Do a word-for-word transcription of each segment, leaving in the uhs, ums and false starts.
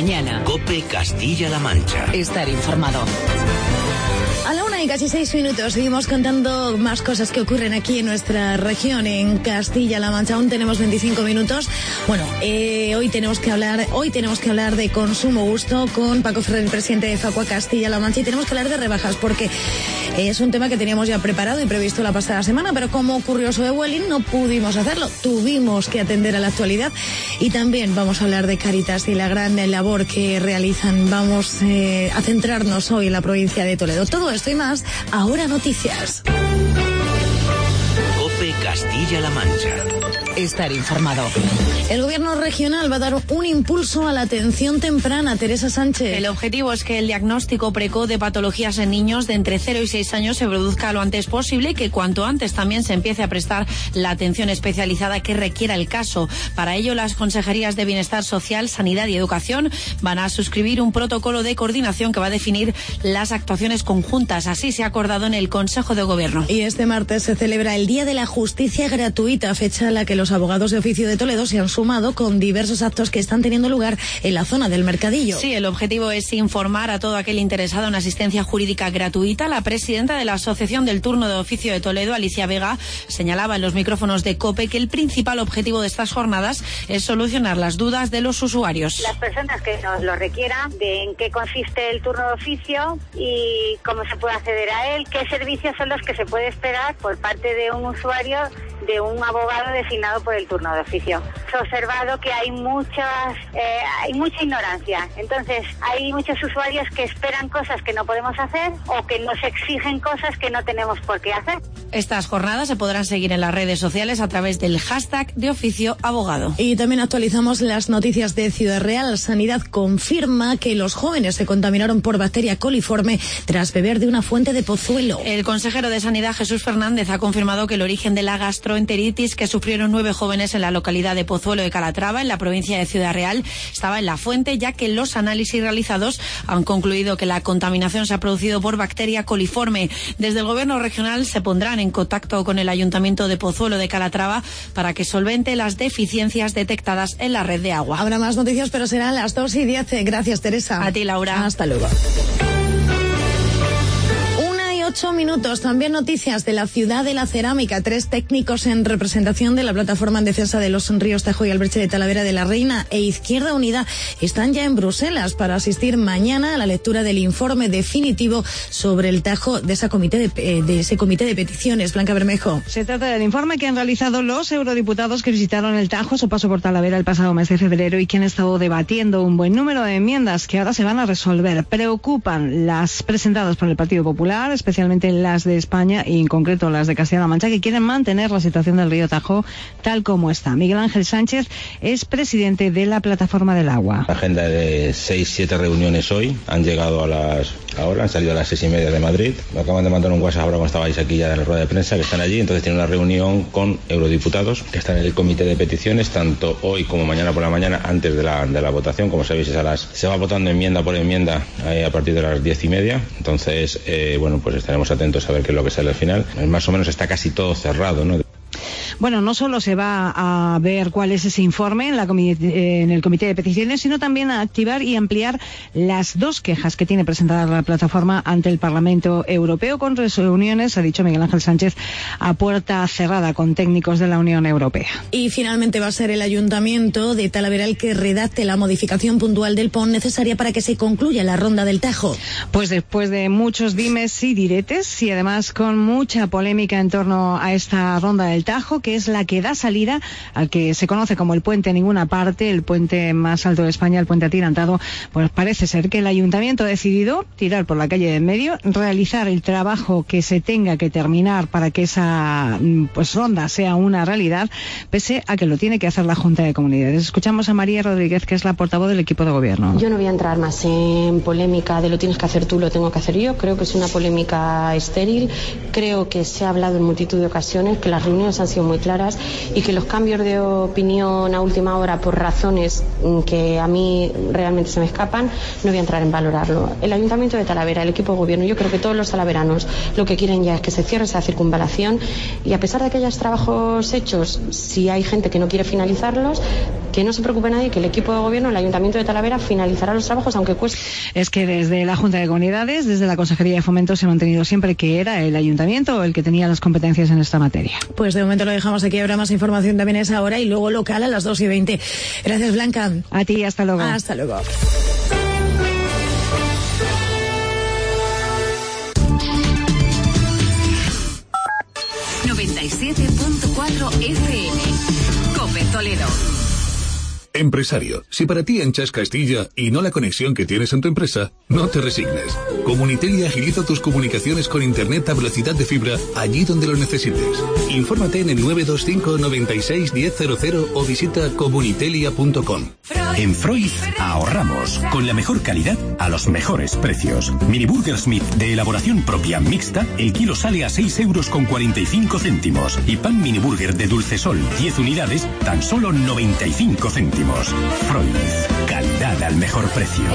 mañana. COPE Castilla-La Mancha. Estar informado. A la una y casi seis minutos seguimos contando más cosas que ocurren aquí en nuestra región, en Castilla-La Mancha. Aún tenemos veinticinco minutos. Bueno, eh, hoy tenemos que hablar, hoy tenemos que hablar de consumo gusto con Paco Ferrer, presidente de Facua Castilla-La Mancha, y tenemos que hablar de rebajas porque es un tema que teníamos ya preparado y previsto la pasada semana, pero como ocurrió sobre Vueling no pudimos hacerlo. Tuvimos que atender a la actualidad y también vamos a hablar de Cáritas y la gran labor que realizan. Vamos eh, a centrarnos hoy en la provincia de Toledo. Todo esto y más, ahora noticias. COPE Castilla-La Mancha. Estar informado. El gobierno regional va a dar un impulso a la atención temprana. Teresa Sánchez. El objetivo es que el diagnóstico precoz de patologías en niños de entre cero y seis años se produzca lo antes posible y que cuanto antes también se empiece a prestar la atención especializada que requiera el caso. Para ello, las consejerías de Bienestar Social, Sanidad y Educación van a suscribir un protocolo de coordinación que va a definir las actuaciones conjuntas. Así se ha acordado en el Consejo de Gobierno. Y este martes se celebra el Día de la Justicia Gratuita, fecha en la que los abogados de oficio de Toledo se han sumado con diversos actos que están teniendo lugar en la zona del Mercadillo. Sí, el objetivo es informar a todo aquel interesado en asistencia jurídica gratuita. La presidenta de la Asociación del Turno de Oficio de Toledo, Alicia Vega, señalaba en los micrófonos de COPE que el principal objetivo de estas jornadas es solucionar las dudas de los usuarios. Las personas que nos lo requieran, de en qué consiste el turno de oficio y cómo se puede acceder a él, qué servicios son los que se puede esperar por parte de un usuario de un abogado designado por el turno de oficio. Se ha observado que hay muchas, eh, hay mucha ignorancia. Entonces, hay muchos usuarios que esperan cosas que no podemos hacer o que nos exigen cosas que no tenemos por qué hacer. Estas jornadas se podrán seguir en las redes sociales a través del hashtag de oficio abogado. Y también actualizamos las noticias de Ciudad Real. Sanidad confirma que los jóvenes se contaminaron por bacteria coliforme tras beber de una fuente de Pozuelo. El consejero de Sanidad, Jesús Fernández, ha confirmado que el origen de la gastroenteritis que sufrieron nueve jóvenes en la localidad de Pozuelo de Calatrava, en la provincia de Ciudad Real, estaba en la fuente, ya que los análisis realizados han concluido que la contaminación se ha producido por bacteria coliforme. Desde el gobierno regional se pondrán en contacto con el ayuntamiento de Pozuelo de Calatrava para que solvente las deficiencias detectadas en la red de agua. Habrá más noticias, pero serán las dos y diez. Gracias, Teresa. A ti, Laura. Hasta luego. Ocho minutos. También noticias de la ciudad de la cerámica. Tres técnicos en representación de la plataforma en defensa de los ríos Tajo y Albreche de Talavera de la Reina e Izquierda Unida están ya en Bruselas para asistir mañana a la lectura del informe definitivo sobre el Tajo de, esa comité de, de ese comité de peticiones. Blanca Bermejo. Se trata del informe que han realizado los eurodiputados que visitaron el Tajo a su paso por Talavera el pasado mes de febrero y que han estado debatiendo un buen número de enmiendas que ahora se van a resolver. Preocupan las presentadas por el Partido Popular, especialmente especialmente las de España y en concreto las de Castilla-La Mancha, que quieren mantener la situación del río Tajo tal como está. Miguel Ángel Sánchez es presidente de la Plataforma del Agua. Agenda de seis, siete reuniones hoy, han llegado a las ahora, han salido a las seis y media de Madrid. Me acaban de mandar un WhatsApp ahora cuando estabais aquí ya en la rueda de prensa, que están allí, entonces tienen una reunión con eurodiputados que están en el comité de peticiones, tanto hoy como mañana por la mañana, antes de la, de la votación. Como sabéis, es a las, se va votando enmienda por enmienda eh, a partir de las diez y media, entonces, eh, bueno, pues estaremos atentos a ver qué es lo que sale al final. Más o menos está casi todo cerrado, ¿no? Bueno, no solo se va a ver cuál es ese informe en, la en el Comité de Peticiones, sino también a activar y ampliar las dos quejas que tiene presentadas la plataforma ante el Parlamento Europeo, con reuniones, ha dicho Miguel Ángel Sánchez, a puerta cerrada con técnicos de la Unión Europea. Y finalmente va a ser el Ayuntamiento de Talavera el que redacte la modificación puntual del P O N necesaria para que se concluya la ronda del Tajo. Pues después de muchos dimes y diretes y además con mucha polémica en torno a esta ronda del Tajo, que es la que da salida al que se conoce como el puente en ninguna parte, el puente más alto de España, el puente atirantado, pues parece ser que el Ayuntamiento ha decidido tirar por la calle de en medio, realizar el trabajo que se tenga que terminar para que esa pues ronda sea una realidad, pese a que lo tiene que hacer la Junta de Comunidades. Escuchamos a María Rodríguez, que es la portavoz del equipo de gobierno. Yo no voy a entrar más en polémica de lo tienes que hacer tú, lo tengo que hacer yo. Creo que es una polémica estéril. Creo que se ha hablado en multitud de ocasiones, que las reuniones han sido muy claras y que los cambios de opinión a última hora por razones que a mí realmente se me escapan, no voy a entrar en valorarlo. El Ayuntamiento de Talavera, el equipo de gobierno, yo creo que todos los talaveranos lo que quieren ya es que se cierre esa circunvalación y a pesar de que hayas trabajos hechos, si hay gente que no quiere finalizarlos, Que no se preocupe nadie, que el equipo de gobierno, el Ayuntamiento de Talavera, finalizará los trabajos aunque cueste. Es que desde la Junta de Comunidades, desde la Consejería de Fomento, se ha mantenido siempre que era el Ayuntamiento el que tenía las competencias en esta materia. Pues de momento lo dejamos aquí, habrá más información también a esa hora y luego local a las dos y veinte. Gracias, Blanca. A ti, hasta luego. Hasta luego. noventa y siete punto cuatro F M. COPE Toledo. Empresario, si para ti ancha es Castilla y no la conexión que tienes en tu empresa, no te resignes. Comunitel agiliza tus comunicaciones con internet a velocidad de fibra allí donde lo necesites. Infórmate en el nueve dos cinco, noventa y seis, diez cero cero o visita comunitelia punto com. En Freud ahorramos con la mejor calidad a los mejores precios. Mini Burger Smith de elaboración propia mixta, el kilo sale a seis euros con cuarenta y cinco céntimos. Y pan Mini Burger de Dulcesol, diez unidades, tan solo noventa y cinco céntimos. Freud, calidad al mejor precio.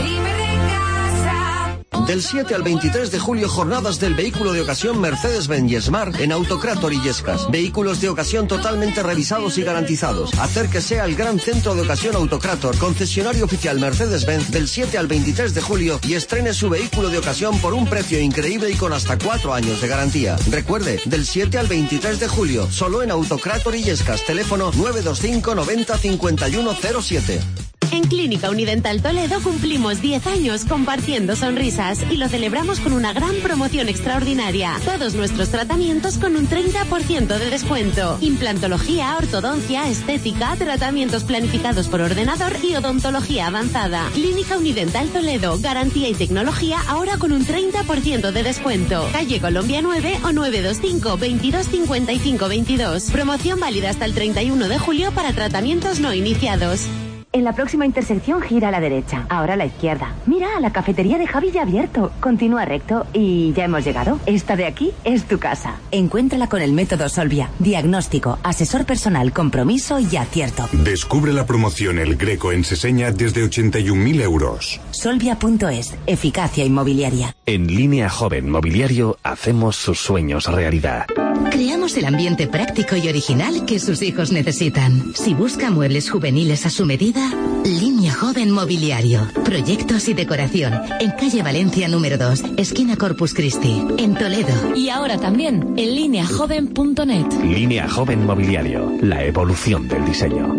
Del siete al veintitrés de julio, jornadas del vehículo de ocasión Mercedes-Benz y Smart en Autocrator Illescas. Vehículos de ocasión totalmente revisados y garantizados. Acérquese al gran centro de ocasión Autocrator, concesionario oficial Mercedes-Benz, del siete al veintitrés de julio y estrene su vehículo de ocasión por un precio increíble y con hasta cuatro años de garantía. Recuerde, del siete al veintitrés de julio, solo en Autocrator Illescas. Teléfono nueve dos cinco, noventa, cincuenta y uno cero siete. En Clínica Unidental Toledo cumplimos diez años compartiendo sonrisas y lo celebramos con una gran promoción extraordinaria. Todos nuestros tratamientos con un treinta por ciento de descuento. Implantología, ortodoncia, estética, tratamientos planificados por ordenador y odontología avanzada. Clínica Unidental Toledo, garantía y tecnología ahora con un treinta por ciento de descuento. Calle Colombia nueve o nueve dos cinco, veintidós cincuenta y cinco veintidós. Promoción válida hasta el treinta y uno de julio para tratamientos no iniciados. En la próxima intersección gira a la derecha, ahora a la izquierda. Mira, la cafetería de Javi ya ha abierto. Continúa recto y ya hemos llegado. Esta de aquí es tu casa. Encuéntrala con el método Solvia. Diagnóstico, asesor personal, compromiso y acierto. Descubre la promoción El Greco en Seseña desde ochenta y un mil euros. Solvia punto es, eficacia inmobiliaria. En Línea Joven Mobiliario hacemos sus sueños realidad. Creamos el ambiente práctico y original que sus hijos necesitan. Si busca muebles juveniles a su medida, Línea Joven Mobiliario. Proyectos y decoración. En calle Valencia número dos, esquina Corpus Christi, en Toledo. Y ahora también en línea joven punto net. Línea Joven Mobiliario. La evolución del diseño.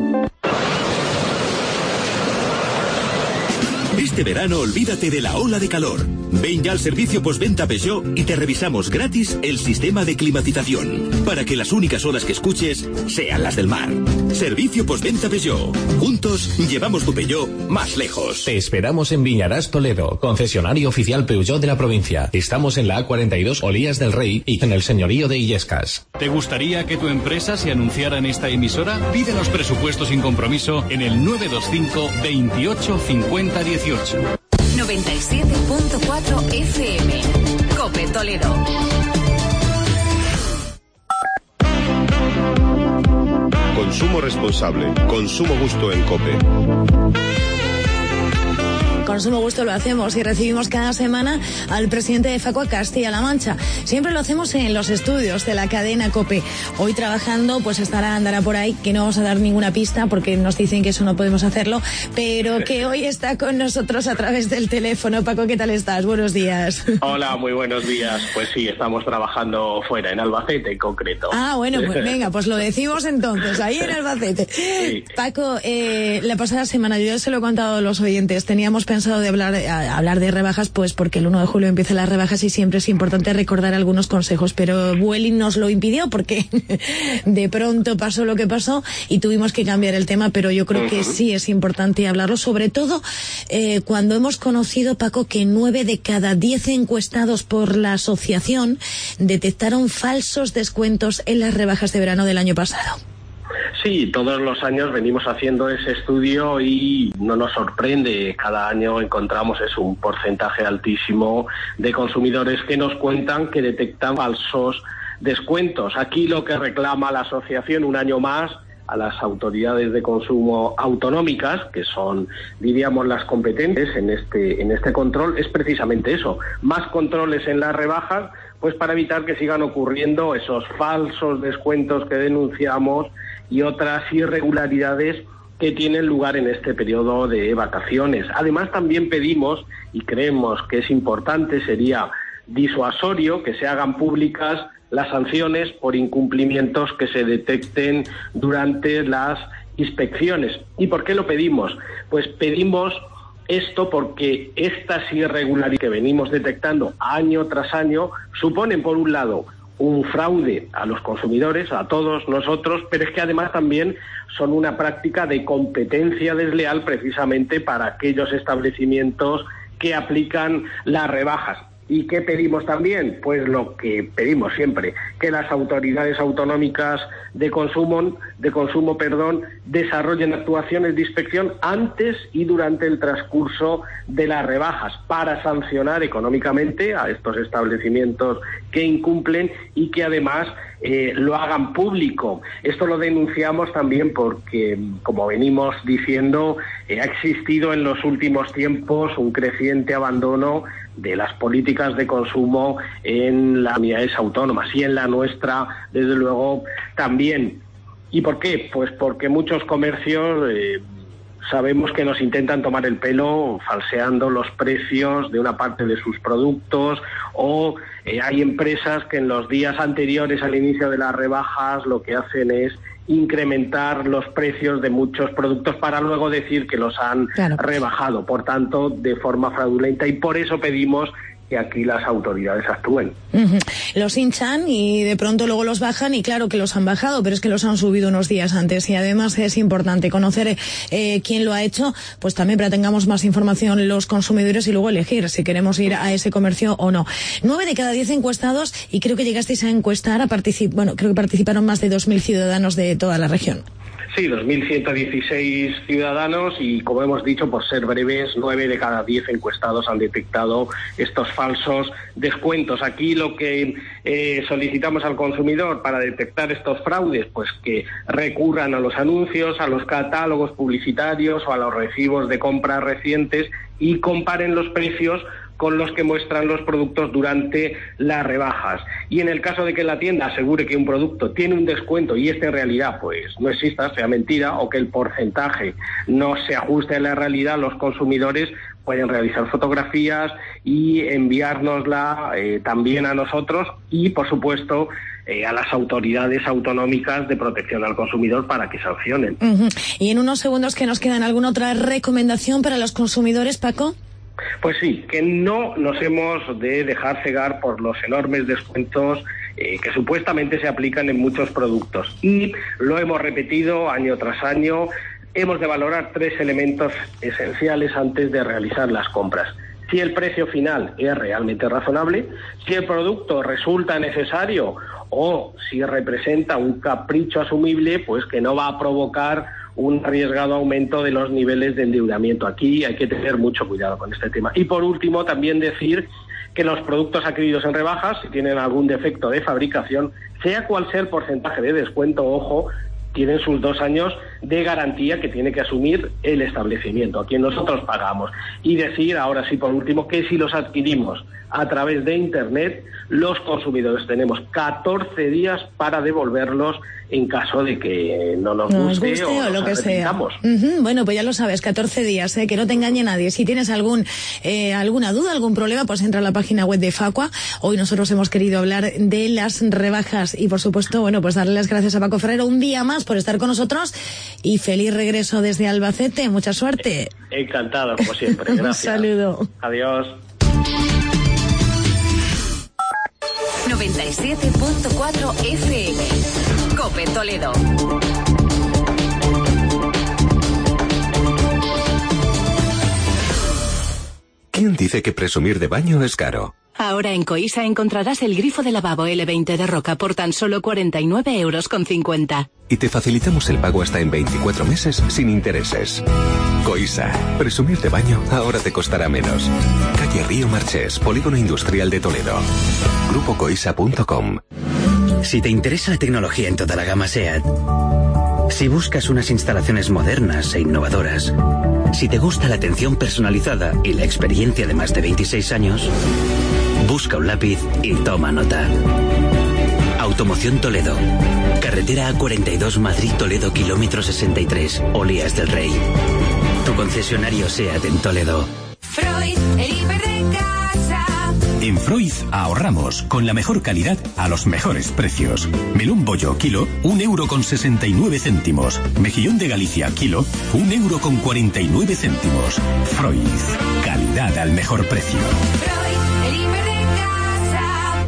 Este verano olvídate de la ola de calor. Ven ya al servicio postventa Peugeot y te revisamos gratis el sistema de climatización para que las únicas olas que escuches sean las del mar. Servicio postventa Peugeot. Juntos llevamos tu Peugeot más lejos. Te esperamos en Viñarás, Toledo, concesionario oficial Peugeot de la provincia. Estamos en la A cuarenta y dos Olías del Rey y en el señorío de Illescas. ¿Te gustaría que tu empresa se anunciara en esta emisora? Pide los presupuestos sin compromiso en el nueve dos cinco, veintiocho, cincuenta, dieciocho. noventa y siete punto cuatro F M. COPE Toledo. Consumo responsable. Consumo gusto en COPE. Consumo Gusto lo hacemos y recibimos cada semana al presidente de Facua Castilla-La Mancha. Siempre lo hacemos en los estudios de la cadena COPE. Hoy trabajando, pues estará, andará por ahí, que no vamos a dar ninguna pista porque nos dicen que eso no podemos hacerlo, pero que hoy está con nosotros a través del teléfono. Paco, ¿qué tal estás? Buenos días. Hola, muy buenos días. Pues sí, estamos trabajando fuera, en Albacete en concreto. Ah, bueno, pues venga, pues lo decimos entonces, ahí en Albacete. Sí. Paco, eh, la pasada semana, yo ya se lo he contado a los oyentes, teníamos pensado de hablar, a, hablar de rebajas, pues porque el uno de julio empiezan las rebajas y siempre es importante recordar algunos consejos, pero Vueling nos lo impidió porque de pronto pasó lo que pasó y tuvimos que cambiar el tema, pero yo creo que sí es importante hablarlo, sobre todo eh, cuando hemos conocido, Paco, que nueve de cada diez encuestados por la asociación detectaron falsos descuentos en las rebajas de verano del año pasado. Sí, todos los años venimos haciendo ese estudio y no nos sorprende. Cada año encontramos es un porcentaje altísimo de consumidores que nos cuentan que detectan falsos descuentos. Aquí lo que reclama la asociación un año más a las autoridades de consumo autonómicas, que son, diríamos, las competentes en este, en este control, es precisamente eso, más controles en las rebajas, pues para evitar que sigan ocurriendo esos falsos descuentos que denunciamos y otras irregularidades que tienen lugar en este periodo de vacaciones. Además, también pedimos, y creemos que es importante, sería disuasorio que se hagan públicas las sanciones por incumplimientos que se detecten durante las inspecciones. ¿Y por qué lo pedimos? Pues pedimos esto porque estas irregularidades que venimos detectando año tras año suponen, por un lado, un fraude a los consumidores, a todos nosotros, pero es que además también son una práctica de competencia desleal precisamente para aquellos establecimientos que aplican las rebajas. ¿Y qué pedimos también? Pues lo que pedimos siempre, que las autoridades autonómicas de consumo, de consumo, perdón, desarrollen actuaciones de inspección antes y durante el transcurso de las rebajas para sancionar económicamente a estos establecimientos que incumplen y que además eh, lo hagan público. Esto lo denunciamos también porque, como venimos diciendo, eh, ha existido en los últimos tiempos un creciente abandono de las políticas de consumo en las comunidades autónomas y en la nuestra, desde luego, también. ¿Y por qué? Pues porque muchos comercios eh, sabemos que nos intentan tomar el pelo falseando los precios de una parte de sus productos, o eh, hay empresas que en los días anteriores al inicio de las rebajas lo que hacen es incrementar los precios de muchos productos para luego decir que los han claro. rebajado, por tanto, de forma fraudulenta, y por eso pedimos que aquí las autoridades actúen. Uh-huh. Los hinchan y de pronto luego los bajan, y claro que los han bajado, pero es que los han subido unos días antes, y además es importante conocer eh, quién lo ha hecho, pues también para que tengamos más información los consumidores y luego elegir si queremos ir a ese comercio o no. Nueve de cada diez encuestados, y creo que llegasteis a encuestar, a particip- bueno, creo que participaron más de dos mil ciudadanos de toda la región. Sí, dos mil ciento dieciséis ciudadanos, y como hemos dicho, por ser breves, nueve de cada diez encuestados han detectado estos falsos descuentos. Aquí lo que eh, solicitamos al consumidor para detectar estos fraudes, pues que recurran a los anuncios, a los catálogos publicitarios o a los recibos de compras recientes y comparen los precios con los que muestran los productos durante las rebajas. Y en el caso de que la tienda asegure que un producto tiene un descuento y este en realidad pues no exista, sea mentira, o que el porcentaje no se ajuste a la realidad, los consumidores pueden realizar fotografías y enviárnosla eh, también a nosotros y, por supuesto, eh, a las autoridades autonómicas de protección al consumidor para que sancionen. Uh-huh. Y en unos segundos que nos quedan, ¿alguna otra recomendación para los consumidores, Paco? Pues sí, que no nos hemos de dejar cegar por los enormes descuentos eh, que supuestamente se aplican en muchos productos. Y lo hemos repetido año tras año, hemos de valorar tres elementos esenciales antes de realizar las compras. Si el precio final es realmente razonable, si el producto resulta necesario o si representa un capricho asumible, pues que no va a provocar un arriesgado aumento de los niveles de endeudamiento. Aquí hay que tener mucho cuidado con este tema. Y por último, también decir que los productos adquiridos en rebajas, si tienen algún defecto de fabricación, sea cual sea el porcentaje de descuento, ojo, tienen sus dos años de garantía que tiene que asumir el establecimiento, a quien nosotros pagamos. Y decir, ahora sí, por último, que si los adquirimos a través de Internet, los consumidores tenemos catorce días para devolverlos en caso de que no nos no guste, guste o, o lo que sea. Uh-huh. Bueno, pues ya lo sabes, catorce días, ¿eh? Que no te engañe nadie. Si tienes algún eh, alguna duda, algún problema, pues entra a la página web de Facua. Hoy nosotros hemos querido hablar de las rebajas y, por supuesto, bueno, pues darle las gracias a Paco Ferrero un día más por estar con nosotros y feliz regreso desde Albacete. Mucha suerte. Encantado, como siempre. Gracias. Un saludo. Adiós. noventa y siete punto cuatro F M. COPE Toledo. ¿Quién dice que presumir de baño es caro? Ahora en Coisa encontrarás el grifo de lavabo L veinte de Roca por tan solo cuarenta y nueve euros con cincuenta. Y te facilitamos el pago hasta en veinticuatro meses sin intereses. Coisa. Presumir de baño ahora te costará menos. Calle Río Marchés, Polígono Industrial de Toledo. grupo coisa punto com. Si te interesa la tecnología en toda la gama SEAT, si buscas unas instalaciones modernas e innovadoras, si te gusta la atención personalizada y la experiencia de más de veintiséis años, busca un lápiz y toma nota. Automoción Toledo. Carretera A cuarenta y dos Madrid-Toledo, kilómetro sesenta y tres, Olías del Rey. Tu concesionario SEAT en Toledo. Freud, el hiper de casa. En Freud ahorramos con la mejor calidad a los mejores precios. Melón bollo kilo, un euro con sesenta y nueve céntimos. Mejillón de Galicia kilo, un euro con cuarenta y nueve céntimos. Freud, calidad al mejor precio. Freud, el hiper de casa.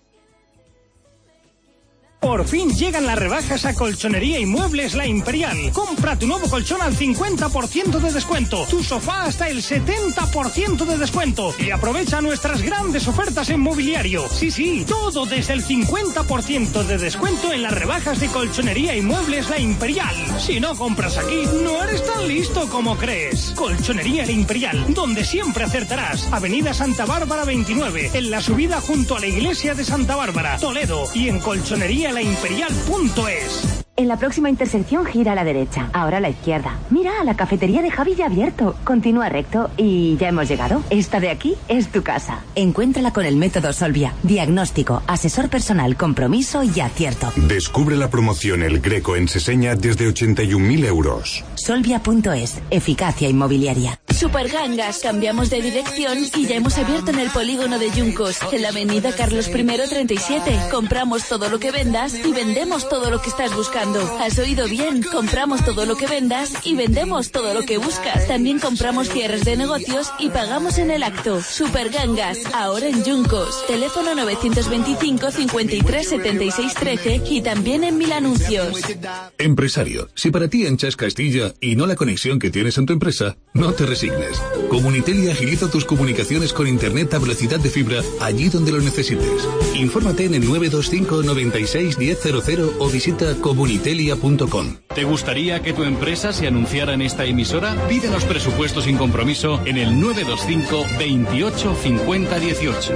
Por fin llegan las rebajas a Colchonería y Muebles La Imperial. Compra tu nuevo colchón al cincuenta por ciento de descuento. Tu sofá hasta el setenta por ciento de descuento. Y aprovecha nuestras grandes ofertas en mobiliario. Sí, sí, todo desde el cincuenta por ciento de descuento en las rebajas de Colchonería y Muebles La Imperial. Si no compras aquí, no eres tan listo como crees. Colchonería La Imperial, donde siempre acertarás. Avenida Santa Bárbara veintinueve, en la subida junto a la iglesia de Santa Bárbara, Toledo, y en colchonería la imperial punto es. En la próxima intersección gira a la derecha, ahora a la izquierda. Mira, la cafetería de Javi ya abierto. Continúa recto y ya hemos llegado. Esta de aquí es tu casa. Encuéntrala con el método Solvia. Diagnóstico, asesor personal, compromiso y acierto. Descubre la promoción El Greco en Seseña desde ochenta y un mil euros. Solvia punto es, eficacia inmobiliaria. Supergangas, cambiamos de dirección y ya hemos abierto en el polígono de Yuncos, en la avenida Carlos primero treinta y siete. Compramos todo lo que vendas y vendemos todo lo que estás buscando. ¿Has oído bien? Compramos todo lo que vendas y vendemos todo lo que buscas. También compramos cierres de negocios y pagamos en el acto. Supergangas, ahora en Yuncos. Teléfono novecientos veinticinco, cincuenta y tres, setenta y seis, trece y también en Mil Anuncios. Empresario, si para ti anchas Castilla y no la conexión que tienes en tu empresa, no te resignes. Comunitel agiliza tus comunicaciones con internet a velocidad de fibra allí donde lo necesites. Infórmate en el nueve dos cinco, noventa y seis, diez cero cero o visita comunitelia punto com. ¿Te gustaría que tu empresa se anunciara en esta emisora? Pide los presupuestos sin compromiso en el nueve dos cinco, veintiocho, cincuenta, dieciocho.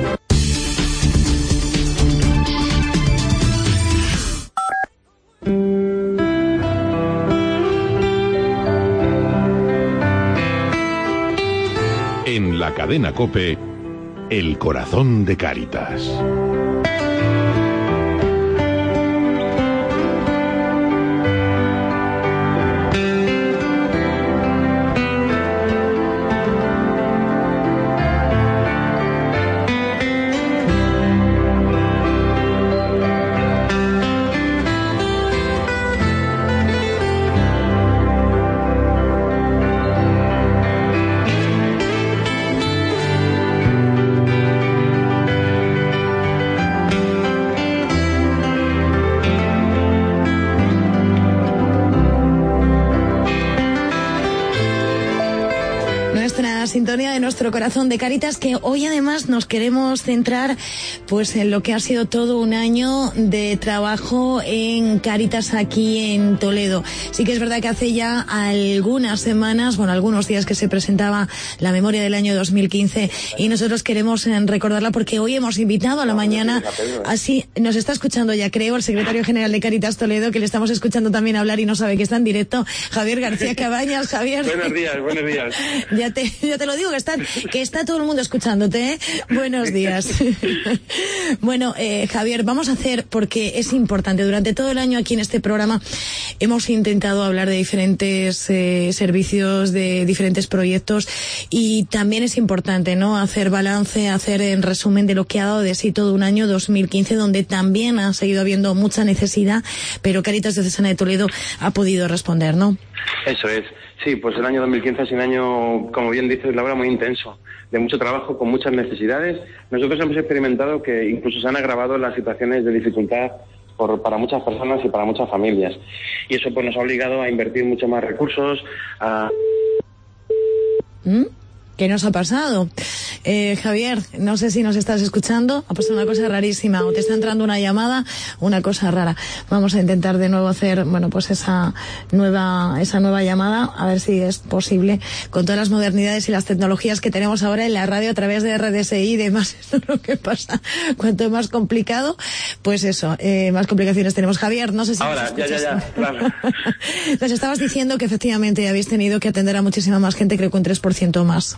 En la cadena COPE, el corazón de Cáritas. Sintonía de nuestro corazón de Cáritas, que hoy además nos queremos centrar pues en lo que ha sido todo un año de trabajo en Cáritas aquí en Toledo. Sí que es verdad que hace ya algunas semanas, bueno, algunos días que se presentaba la memoria del año dos mil quince y nosotros queremos recordarla porque hoy hemos invitado a la mañana, así nos está escuchando ya creo el secretario general de Cáritas Toledo, que le estamos escuchando también hablar y no sabe que está en directo, Javier García Cabañas. Javier. Buenos días, buenos días. Ya te, ya te lo digo, que está, que está todo el mundo escuchándote, ¿eh? Buenos días. Bueno, eh, Javier, vamos a hacer, porque es importante, durante todo el año aquí en este programa hemos intentado hablar de diferentes eh, servicios, de diferentes proyectos, y también es importante, ¿no?, hacer balance, hacer en resumen de lo que ha dado de sí todo un año dos mil quince, donde también ha seguido habiendo mucha necesidad, pero Cáritas Diocesana de Toledo ha podido responder, ¿no? Eso es. Sí, pues el año dos mil quince es un año, como bien dices, Laura, muy intenso, de mucho trabajo, con muchas necesidades. Nosotros hemos experimentado que incluso se han agravado las situaciones de dificultad por, para muchas personas y para muchas familias. Y eso pues nos ha obligado a invertir mucho más recursos, a... ¿Mm? ¿Qué nos ha pasado? Eh, Javier, no sé si nos estás escuchando. Ha pasado una cosa rarísima. O te está entrando una llamada, una cosa rara. Vamos a intentar de nuevo hacer, bueno, pues esa nueva, esa nueva llamada, a ver si es posible, con todas las modernidades y las tecnologías que tenemos ahora en la radio a través de R D S I y demás. Eso es lo que pasa. Cuanto más complicado, pues eso, eh, más complicaciones tenemos. Javier, no sé si ahora, nos ya, ya, ya, claro. Nos estabas diciendo que efectivamente habéis tenido que atender a muchísima más gente, creo que un tres por ciento más.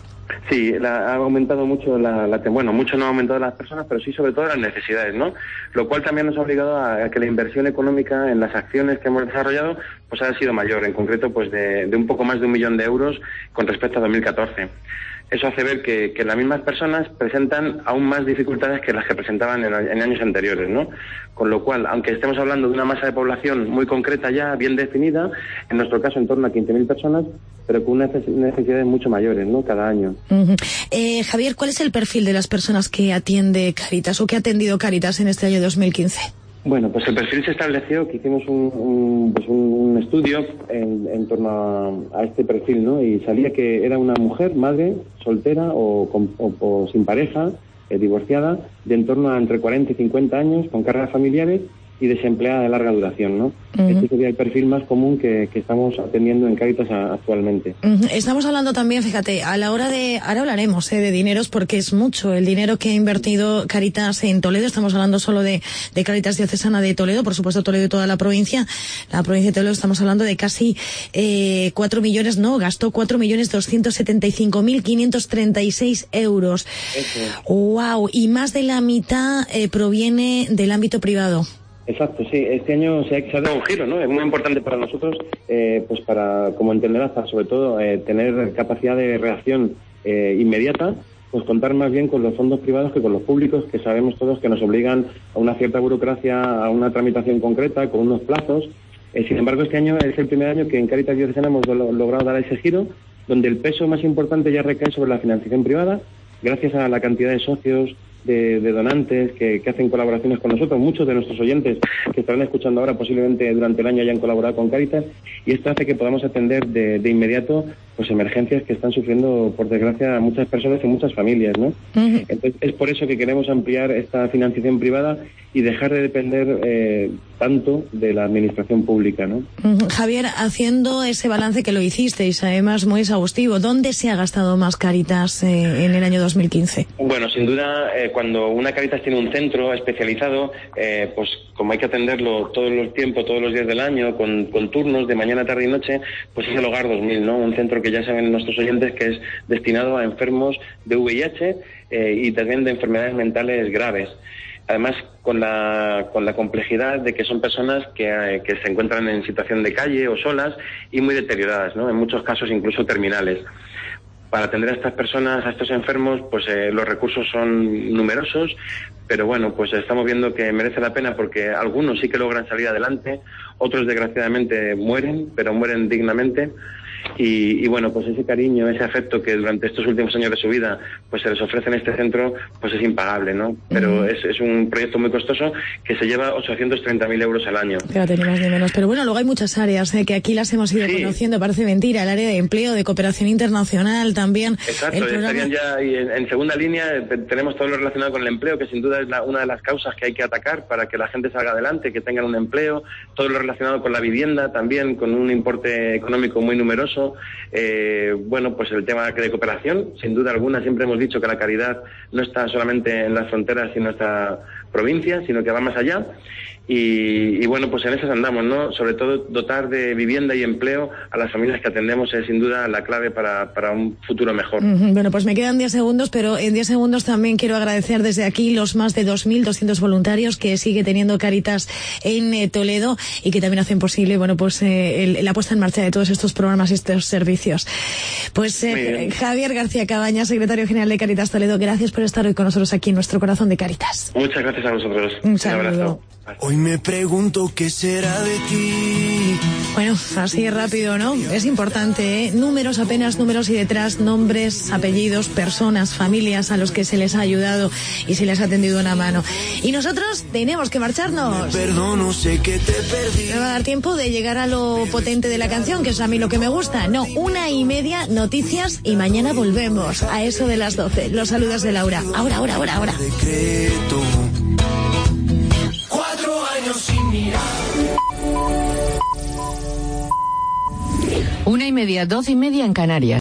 Sí, la, ha aumentado mucho la, la... Bueno, mucho no ha aumentado las personas, pero sí sobre todo las necesidades, ¿no? Lo cual también nos ha obligado a, a que la inversión económica en las acciones que hemos desarrollado pues ha sido mayor, en concreto pues de, de un poco más de un millón de euros con respecto a dos mil catorce. Eso hace ver que, que las mismas personas presentan aún más dificultades que las que presentaban en, en años anteriores, ¿no? Con lo cual, aunque estemos hablando de una masa de población muy concreta ya, bien definida, en nuestro caso en torno a quince mil personas, pero con unas necesidades mucho mayores, ¿no? Cada año. Uh-huh. Eh, Javier, ¿cuál es el perfil de las personas que atiende Cáritas o que ha atendido Cáritas en este año dos mil quince? Bueno, pues el perfil se estableció, que hicimos un, un, pues un, un estudio en, en torno a, a este perfil, ¿no? Y salía que era una mujer, madre, soltera o, con, o, o sin pareja, eh, divorciada, de en torno a entre cuarenta y cincuenta años, con cargas familiares y desempleada de larga duración, ¿no? Uh-huh. Este sería el perfil más común que, que estamos atendiendo en Cáritas a, actualmente. Uh-huh. Estamos hablando también, fíjate, a la hora de... Ahora hablaremos eh, de dineros porque es mucho el dinero que ha invertido Cáritas en Toledo. Estamos hablando solo de, de Cáritas Diocesana de Toledo, por supuesto Toledo y toda la provincia. La provincia de Toledo estamos hablando de casi eh, cuatro millones, no, gastó cuatro millones doscientos setenta y cinco mil quinientos treinta y seis euros. Eso. Wow, y más de la mitad eh, proviene del ámbito privado. Exacto, sí. Este año se ha dado un giro, ¿no? Es muy importante para nosotros, eh, pues para, como entenderás, para sobre todo eh, tener capacidad de reacción eh, inmediata, pues contar más bien con los fondos privados que con los públicos, que sabemos todos que nos obligan a una cierta burocracia, a una tramitación concreta, con unos plazos. Eh, sin embargo, este año es el primer año que en Cáritas Diocesana hemos lo, logrado dar ese giro, donde el peso más importante ya recae sobre la financiación privada, gracias a la cantidad de socios, De, de donantes que, que hacen colaboraciones con nosotros. Muchos de nuestros oyentes que estarán escuchando ahora posiblemente durante el año hayan colaborado con Cáritas, y esto hace que podamos atender de, de inmediato pues emergencias que están sufriendo, por desgracia, muchas personas y muchas familias, ¿no? Uh-huh. Entonces es por eso que queremos ampliar esta financiación privada y dejar de depender eh, tanto de la administración pública, ¿no? Uh-huh. Javier, haciendo ese balance que lo hicisteis, además muy exhaustivo, ¿dónde se ha gastado más Cáritas eh, en el año dos mil quince? Bueno, sin duda, eh, cuando una Cáritas tiene un centro especializado, eh, pues como hay que atenderlo todos los tiempos, todos los días del año, con, con turnos de mañana, tarde y noche, pues es el Hogar dos mil, ¿no? Un centro que ya saben nuestros oyentes que es destinado a enfermos de V I H eh, y también de enfermedades mentales graves. Además, con la, con la complejidad de que son personas que, eh, que se encuentran en situación de calle o solas y muy deterioradas, ¿no? En muchos casos incluso terminales. Para atender a estas personas, a estos enfermos, pues eh, los recursos son numerosos, pero bueno, pues estamos viendo que merece la pena porque algunos sí que logran salir adelante, otros desgraciadamente mueren, pero mueren dignamente. Y, y bueno, pues ese cariño, ese afecto que durante estos últimos años de su vida pues se les ofrece en este centro, pues es impagable, ¿no? Pero uh-huh. es, es un proyecto muy costoso que se lleva ochocientos treinta mil euros al año. Fíjate, ni más ni menos. Pero bueno, luego hay muchas áreas eh, que aquí las hemos ido sí. conociendo, parece mentira, el área de empleo, de cooperación internacional también. Exacto, programa... estarían ya y en, en segunda línea tenemos todo lo relacionado con el empleo, que sin duda es la, una de las causas que hay que atacar para que la gente salga adelante, que tengan un empleo, todo lo relacionado con la vivienda también, con un importe económico muy numeroso. Eh, bueno, pues el tema de cooperación, sin duda alguna, siempre hemos dicho que la caridad no está solamente en las fronteras y en nuestra provincia, sino que va más allá. Y, y bueno, pues en esas andamos, ¿no? Sobre todo dotar de vivienda y empleo a las familias que atendemos es sin duda la clave para, para un futuro mejor. Uh-huh. Bueno, pues me quedan diez segundos, pero en diez segundos también quiero agradecer desde aquí los más de dos mil doscientos voluntarios que sigue teniendo Cáritas en eh, Toledo y que también hacen posible, bueno, pues eh, el, la puesta en marcha de todos estos programas y estos servicios. Pues eh, Javier García Cabañas, secretario general de Cáritas Toledo, gracias por estar hoy con nosotros aquí en nuestro corazón de Cáritas. Muchas gracias a vosotros. Un saludo. Un abrazo. Hoy me pregunto qué será de ti. Bueno, así rápido, ¿no? Es importante, ¿eh? Números, apenas números y detrás nombres, apellidos, personas, familias a los que se les ha ayudado y se les ha tendido una mano. Y nosotros tenemos que marcharnos. Perdono, sé que te perdí. Me va a dar tiempo de llegar a lo potente de la canción, que es a mí lo que me gusta. No, una y media, noticias y mañana volvemos a eso de las doce. Los saludos de Laura. Ahora, ahora, ahora, ahora. Decreto. Cuatro años sin mirar. Una y media, doce y media en Canarias.